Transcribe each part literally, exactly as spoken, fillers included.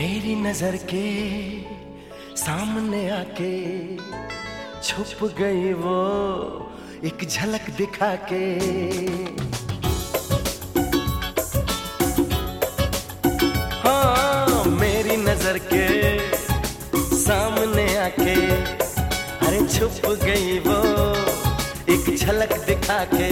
मेरी नजर के सामने आके छुप गई वो एक झलक दिखा के। हाँ, मेरी नजर के सामने आके अरे छुप गई वो एक झलक दिखा के।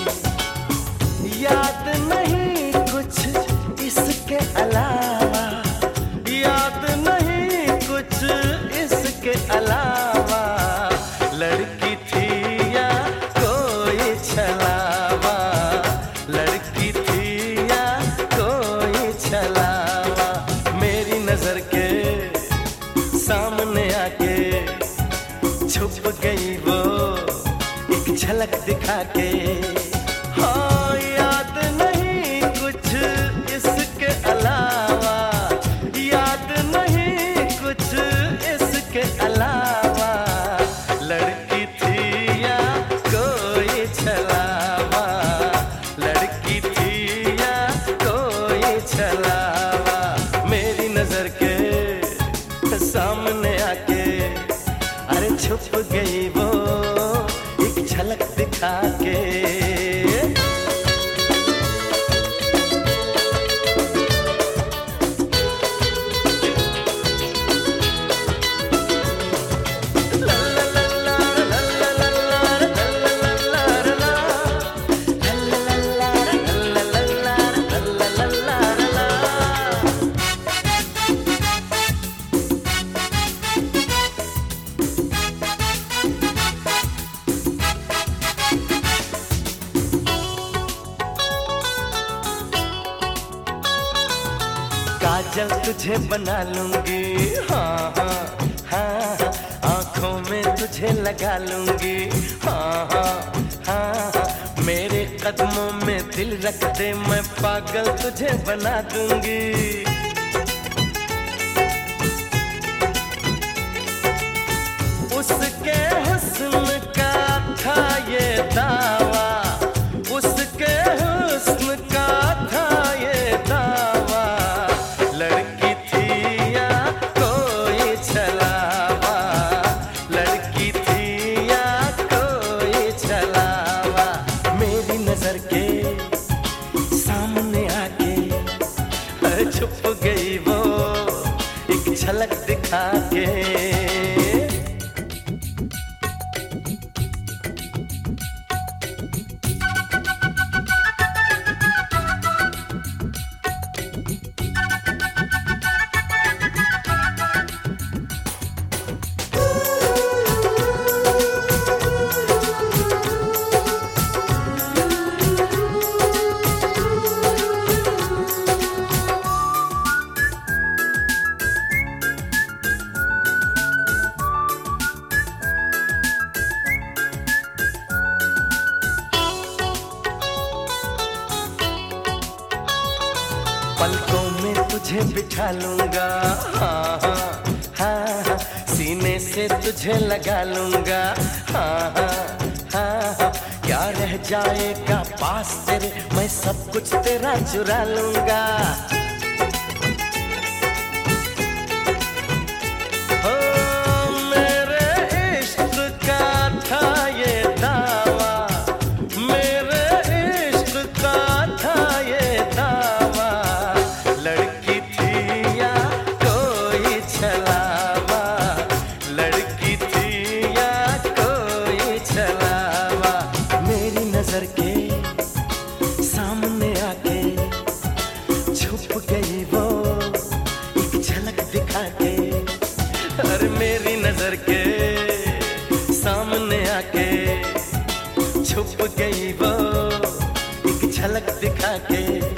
याद नहीं कुछ इसके अलावा, याद नहीं कुछ इसके अलावा, लड़की थी या कोई छलावा, लड़की थी या कोई छलावा। मेरी नजर के सामने आके छुप गई वो एक झलक दिखा के। हाँ, याद नहीं कुछ इसके अलावा, याद नहीं कुछ इसके अलावा, लड़की थी या कोई छलावा, लड़की थी या कोई छलावा। मेरी नजर के सामने आके अरे छुप गई वो एक झलक दिखा के। काजल तुझे बना लूंगी, हाँ हाँ हाँ हाँ, आँखों में तुझे लगा लूंगी, हाँ हाँ हाँ हाँ, मेरे कदमों में दिल रख दे, मैं पागल तुझे बना दूंगी। उसके हुस्न का था ये दावा, उसके हुस्न का था ये दावा, लड़की थी या कोई छलावा, लड़की थी या कोई छलावा। मेरी नजर के सामने आके छुप गई वो एक झलक दिखा के। पलकों में तुझे बिठा लूंगा, हाँ हाँ हाँ हाँ, सीने से तुझे लगा लूंगा, हाँ हाँ हाँ हाँ, क्या रह जाएगा पास तेरे, मैं सब कुछ तेरा चुरा लूंगा। हो मेरे इश्क का था ये दावा, मेरे इश्क का था ये दावा, लड़की थी या कोई छलावा, लड़की थी या कोई छलावा। मेरी नजर के सामने आके छुप गई वो एक झलक दिखा के। अरे मेरी नजर के सामने आके छुप गई वो एक झलक दिखा के।